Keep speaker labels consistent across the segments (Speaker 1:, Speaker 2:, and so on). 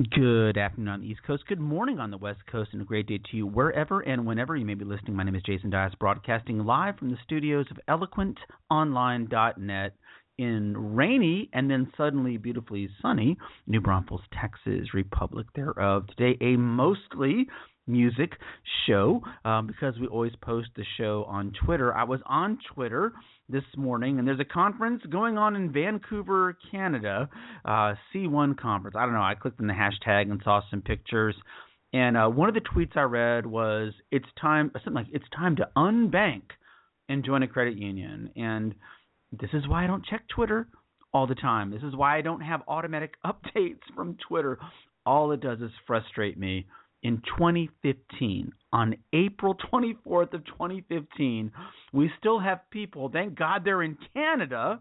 Speaker 1: Good afternoon on the East Coast. Good morning on the West Coast, and a great day to you wherever and whenever you may be listening. My name is Jason Dias, broadcasting live from the studios of eloquentonline.net in rainy and then suddenly beautifully sunny New Braunfels, Texas, Republic thereof. Today, a mostly music show because we always post the show on Twitter. I was on Twitter this morning, and there's a conference going on in Vancouver, Canada, C1 conference. I don't know. I clicked on the hashtag and saw some pictures, and one of the tweets I read was, "It's time," something like, "It's time to unbank and join a credit union." And this is why I don't check Twitter all the time. This is why I don't have automatic updates from Twitter. All it does is frustrate me. In 2015, on April 24th of 2015, we still have people, thank God they're in Canada,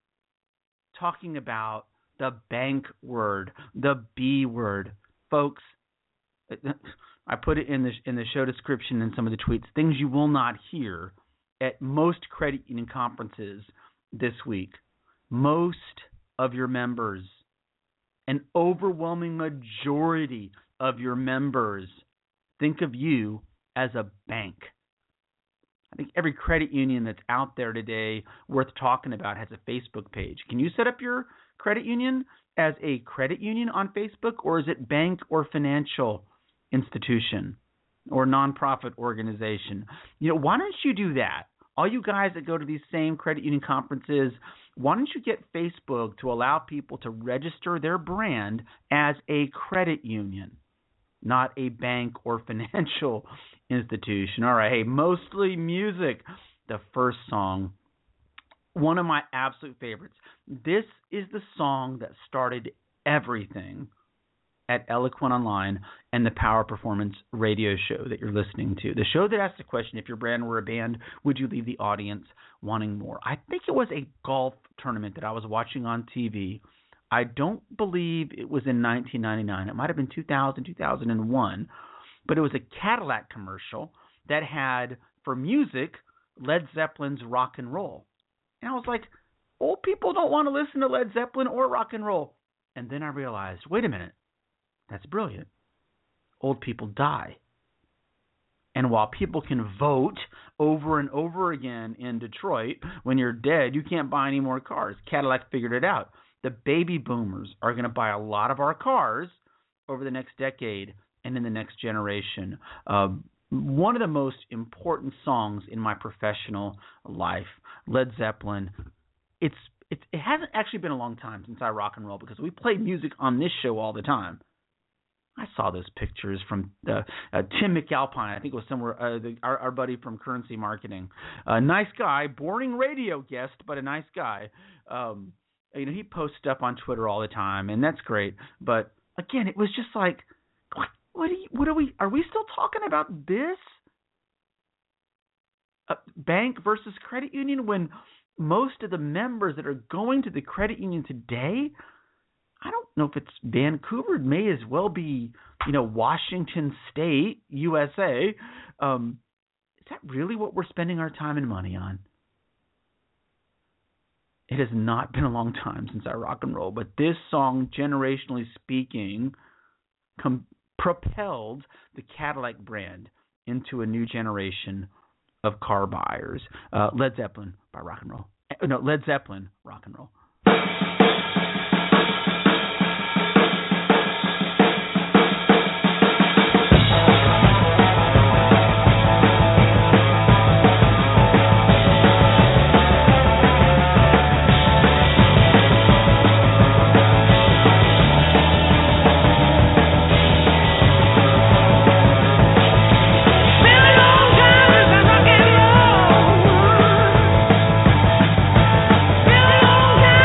Speaker 1: talking about the bank word, the B word. Folks, I put it in the show description and some of the tweets, things you will not hear at most credit union conferences this week. Most of your members, an overwhelming majority of your members, think of you as a bank. I think every credit union that's out there today worth talking about has a Facebook page. Can you set up your credit union as a credit union on Facebook, or is it bank or financial institution or nonprofit organization? Why don't you do that? All you guys that go to these same credit union conferences, why don't you get Facebook to allow people to register their brand as a credit union, not a bank or financial institution? All right, hey, mostly music. The first song, one of my absolute favorites. This is the song that started everything at Eloquent Online and the Power Performance radio show that you're listening to. The show that asks the question, if your brand were a band, would you leave the audience wanting more? I think it was a golf tournament that I was watching on TV. I don't believe it was in 1999. It might have been 2000, 2001. But it was a Cadillac commercial that had, for music, Led Zeppelin's Rock and Roll. And I was like, old people don't want to listen to Led Zeppelin or rock and roll. And then I realized, wait a minute, that's brilliant. Old people die. And while people can vote over and over again in Detroit, when you're dead, you can't buy any more cars. Cadillac figured it out. The baby boomers are going to buy a lot of our cars over the next decade and in the next generation. One of the most important songs in my professional life, Led Zeppelin. It hasn't actually been a long time since I rock and roll because we play music on this show all the time. I saw those pictures from Tim McAlpine. I think it was somewhere, our buddy from Currency Marketing. Nice guy, boring radio guest, but a nice guy. He posts stuff on Twitter all the time, and that's great. But again, it was just like, are we still talking about this? Bank versus credit union, when most of the members that are going to the credit union today, I don't know if it's Vancouver. It may as well be, Washington State, USA. Is that really what we're spending our time and money on? It has not been a long time since I rock and roll, but this song, generationally speaking, propelled the Cadillac brand into a new generation of car buyers. Led Zeppelin by rock and roll. No, Led Zeppelin, rock and roll.
Speaker 2: Long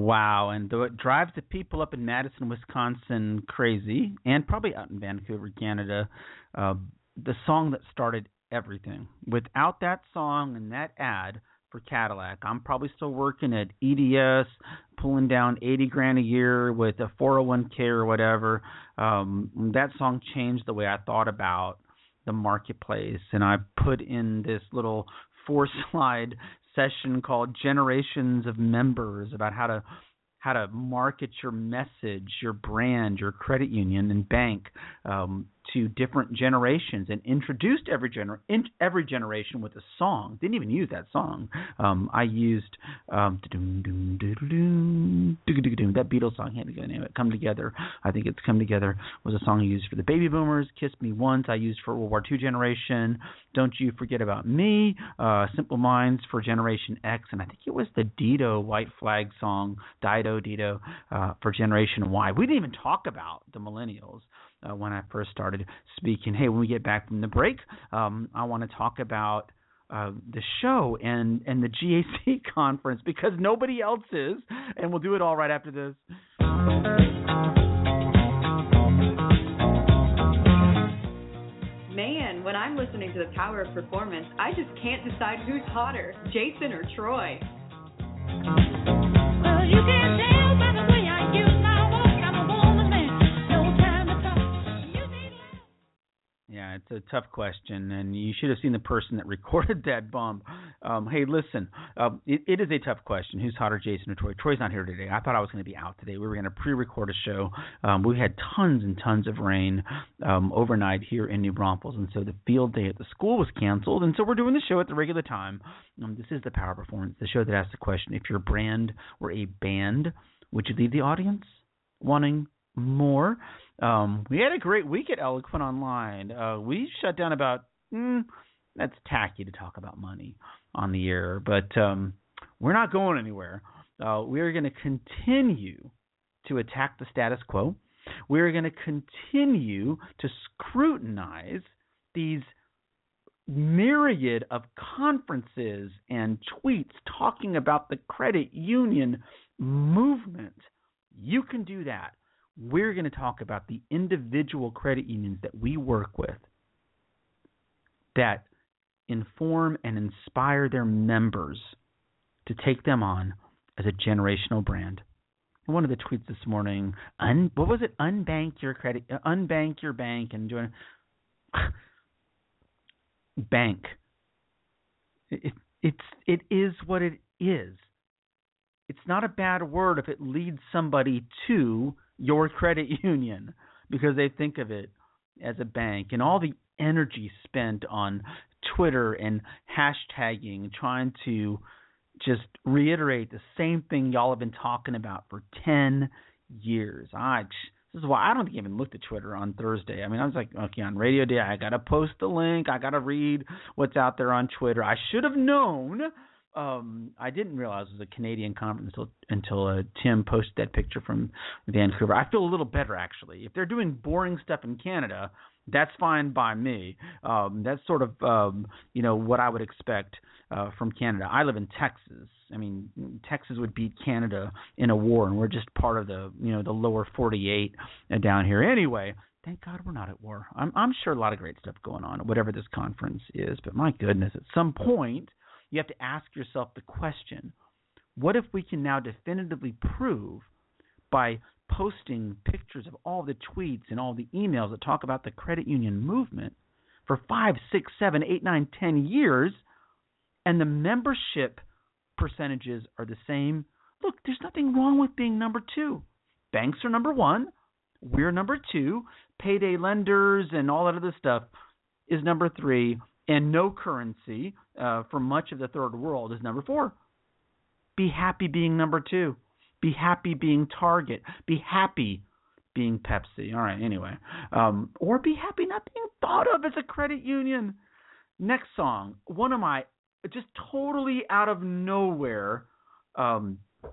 Speaker 1: Wow, and though it drives the people up in Madison, Wisconsin crazy, and probably out in Vancouver, Canada, uh, the song that started everything. Without that song and that ad for Cadillac, I'm probably still working at EDS, pulling down 80 grand a year with a 401k or whatever. That song changed the way I thought about the marketplace, and I put in this little 4-slide session called Generations of Members about how to market your message, your brand, your credit union and bank to different generations, and introduced every generation with a song. Didn't even use that song. I used that Beatles song. Can't think of the name of it. Come Together. I think it's Come Together was a song I used for the baby boomers. Kiss Me Once I used for World War II generation. Don't You Forget About Me. Simple Minds for Generation X, and I think it was the Dido White Flag song, Dido for Generation Y. We didn't even talk about the millennials when I first started speaking. Hey, when we get back from the break, I want to talk about the show and the GAC conference, because nobody else is, and we'll do it all right after this.
Speaker 2: Man, when I'm listening to The Power of Performance, I just can't decide who's hotter, Jason or Troy.
Speaker 3: Well, you can tell by the way I use my walk. I'm a woman, man. No time to talk. You need love.
Speaker 1: Yeah, it's a tough question, and you should have seen the person that recorded that bump. Hey, listen, it is a tough question. Who's hotter, Jason or Troy? Troy's not here today. I thought I was going to be out today. We were going to pre-record a show. We had tons and tons of rain overnight here in New Braunfels, and so the field day at the school was canceled, and so we're doing the show at the regular time. This is The Power of Performance, the show that asks the question, if your brand were a band, would you leave the audience wanting more? We had a great week at Eloquent Online. We shut down about, that's tacky to talk about money on the air, but we're not going anywhere. We are going to continue to attack the status quo. We are going to continue to scrutinize these myriad of conferences and tweets talking about the credit union movement. You can do that. We're going to talk about the individual credit unions that we work with that inform and inspire their members to take them on as a generational brand. And one of the tweets this morning, what was it? Unbank your credit, unbank your bank, and join. Bank. It is what it is. It's not a bad word if it leads somebody to your credit union, because they think of it as a bank. And all the energy spent on Twitter and hashtagging, trying to just reiterate the same thing y'all have been talking about for 10 years. This is why I don't think I even looked at Twitter on Thursday. I mean, I was like, okay, on Radio Day, I got to post the link. I got to read what's out there on Twitter. I should have known. I didn't realize it was a Canadian conference until Tim posted that picture from Vancouver. I feel a little better, actually. If they're doing boring stuff in Canada, that's fine by me. That's sort of what I would expect from Canada. I live in Texas. I mean, Texas would beat Canada in a war, and we're just part of the the lower 48 down here. Anyway, thank God we're not at war. I'm sure a lot of great stuff going on, whatever this conference is. But my goodness, at some point, you have to ask yourself the question, what if we can now definitively prove by posting pictures of all the tweets and all the emails that talk about the credit union movement for 5, 6, 7, 8, 9, 10 years, and the membership percentages are the same? Look, there's nothing wrong with being number 2. Banks are number 1. We're number 2. Payday lenders and all that other stuff is number 3. And no currency for much of the third world is number 4. Be happy being number 2. Be happy being Target. Be happy being Pepsi. All right, anyway. Or be happy not being thought of as a credit union. Next song, one of my just totally out of nowhere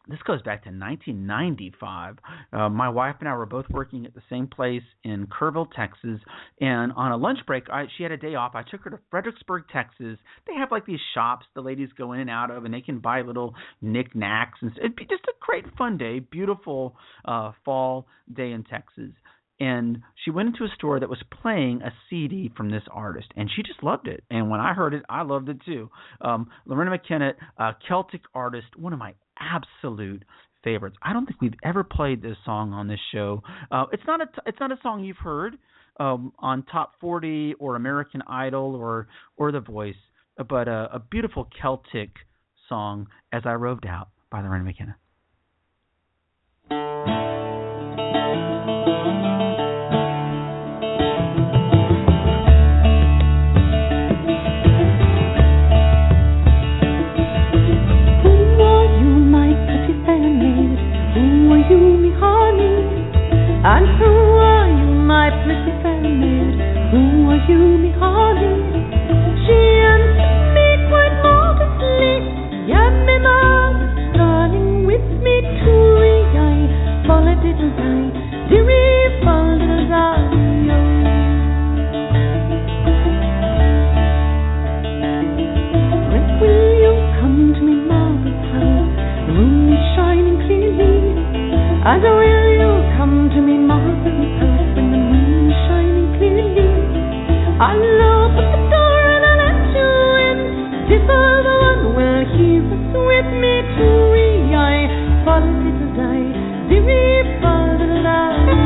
Speaker 1: this goes back to 1995. My wife and I were both working at the same place in Kerrville, Texas, and on a lunch break, she had a day off. I took her to Fredericksburg, Texas. They have like these shops the ladies go in and out of, and they can buy little knickknacks. And it'd be just a great fun day, beautiful fall day in Texas. And she went into a store that was playing a CD from this artist, and she just loved it. And when I heard it, I loved it too. Loreena McKennitt, Celtic artist, one of my absolute favorites. I don't think we've ever played this song on this show. It's not a song you've heard on Top 40 or American Idol or The Voice, but a beautiful Celtic song, As I Roved Out by Loreena McKennitt.
Speaker 4: And who are you, my pretty fair maid? Who are you, me honey? She answered me quite modestly. Yeah, me mother, darling, with me too. I fall a little die, dearie, fall a little die. When will you come to me, mother's house? The moon is shining clearly. As I will you come to me, mother's house, when the moon is shining clearly. I'll open the door and I'll let you in. If other one will hear us with me too. I fall a little die, dearie, fall a little die.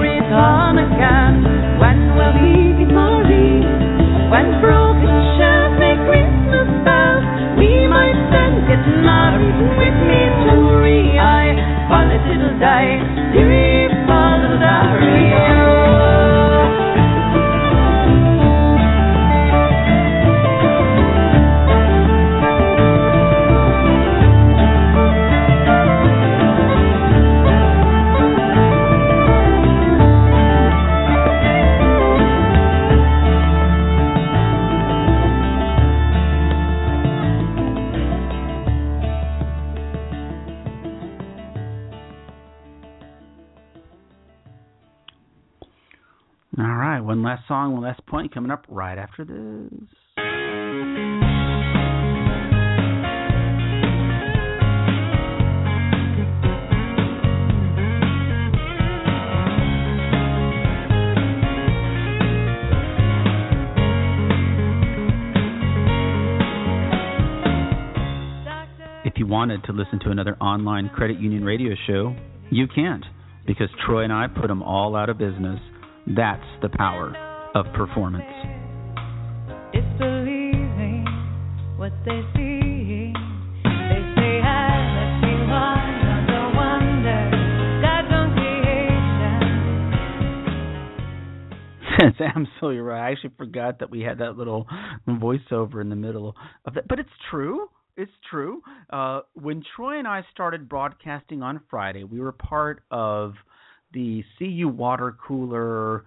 Speaker 4: When broken shells
Speaker 1: All right, one last song, one last point coming up right after this. If you wanted to listen to another online credit union radio show, you can't, because Troy and I put them all out of business. That's the power of performance.
Speaker 4: It's believing what they see. They say I must be one of the wonders God's own creation.
Speaker 1: That's absolutely right. I actually forgot that we had that little voiceover in the middle of that. But it's true. It's true. When Troy and I started broadcasting on Friday, we were part of the CU Water Cooler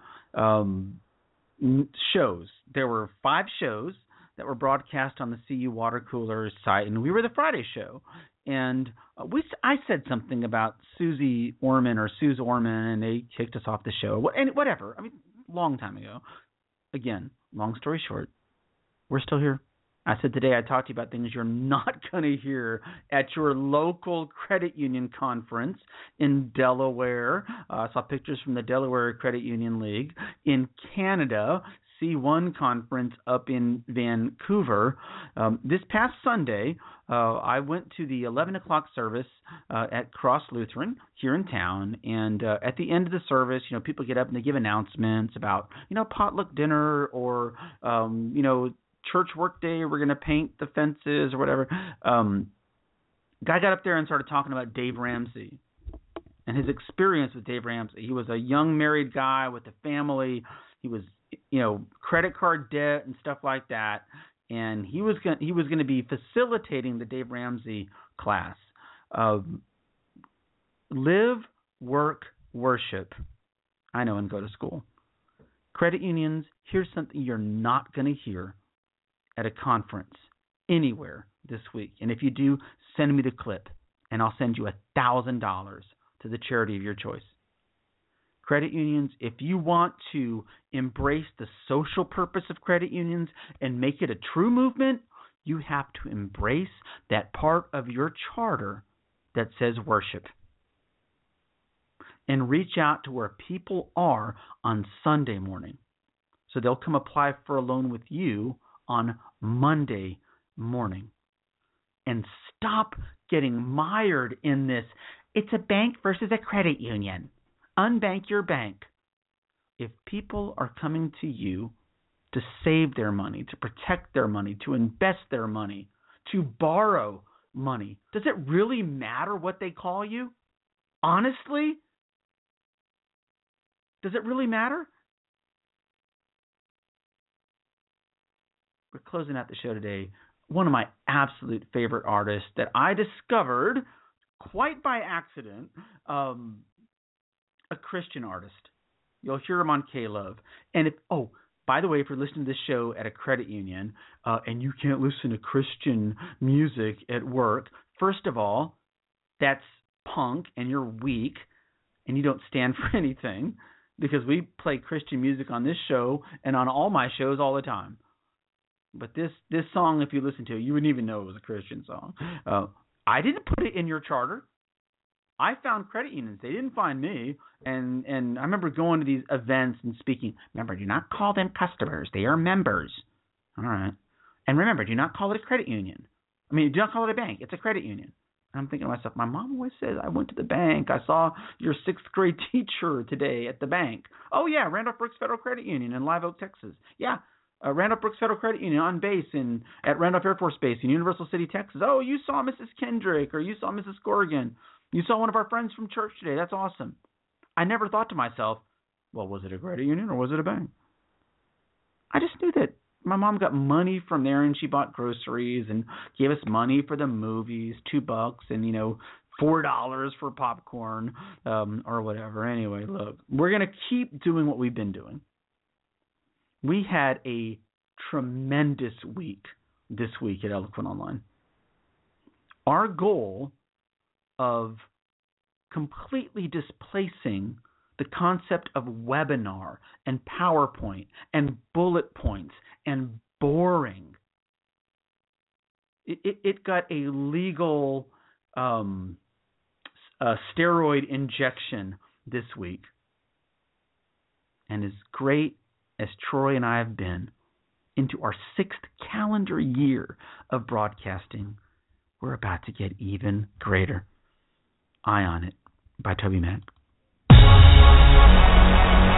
Speaker 1: shows. There were 5 shows that were broadcast on the CU Water Cooler site, and we were the Friday show. And I said something about Suze Orman, and they kicked us off the show. And whatever. I mean, long time ago. Again, long story short, we're still here. I said today I talked to you about things you're not going to hear at your local credit union conference in Delaware. I saw pictures from the Delaware Credit Union League. In Canada, C1 conference up in Vancouver. This past Sunday, I went to the 11 o'clock service at Cross Lutheran here in town. And at the end of the service, people get up and they give announcements about, potluck dinner or, church work day, we're going to paint the fences or whatever. Guy got up there and started talking about Dave Ramsey and his experience with Dave Ramsey. He was a young married guy with a family. He was, credit card debt and stuff like that. And he was going to be facilitating the Dave Ramsey class. Live, work, worship. I know, and go to school. Credit unions, here's something you're not going to hear at a conference anywhere this week. And if you do, send me the clip, and I'll send you $1,000 to the charity of your choice. Credit unions, if you want to embrace the social purpose of credit unions and make it a true movement, you have to embrace that part of your charter that says worship. And reach out to where people are on Sunday morning, so they'll come apply for a loan with you on Monday morning. And stop getting mired in this, it's a bank versus a credit union. Unbank your bank. If people are coming to you to save their money, to protect their money, to invest their money, to borrow money, does it really matter what they call you? Honestly? Does it really matter? We're closing out the show today. One of my absolute favorite artists that I discovered quite by accident, a Christian artist. You'll hear him on K-Love. And by the way, if you're listening to this show at a credit union and you can't listen to Christian music at work, first of all, that's punk and you're weak and you don't stand for anything, because we play Christian music on this show and on all my shows all the time. But this song, if you listen to it, you wouldn't even know it was a Christian song. I didn't put it in your charter. I found credit unions. They didn't find me. And I remember going to these events and speaking. Remember, do not call them customers. They are members. All right. And remember, do not call it a credit union. I mean, do not call it a bank. It's a credit union. And I'm thinking to myself, my mom always says, I went to the bank. I saw your 6th grade teacher today at the bank. Oh, yeah, Randolph Brooks Federal Credit Union in Live Oak, Texas. Yeah. Randolph Brooks Federal Credit Union on base at Randolph Air Force Base in Universal City, Texas. Oh, you saw Mrs. Kendrick or you saw Mrs. Corrigan. You saw one of our friends from church today. That's awesome. I never thought to myself, well, was it a credit union or was it a bank? I just knew that my mom got money from there and she bought groceries and gave us money for the movies, $2 and, $4 for popcorn or whatever. Anyway, look, we're going to keep doing what we've been doing. We had a tremendous week this week at Eloquent Online. Our goal of completely displacing the concept of webinar and PowerPoint and bullet points and boring. It got a legal steroid injection this week. And as great as Troy and I have been into our 6th calendar year of broadcasting, we're about to get even greater. Eye on It by TobyMac.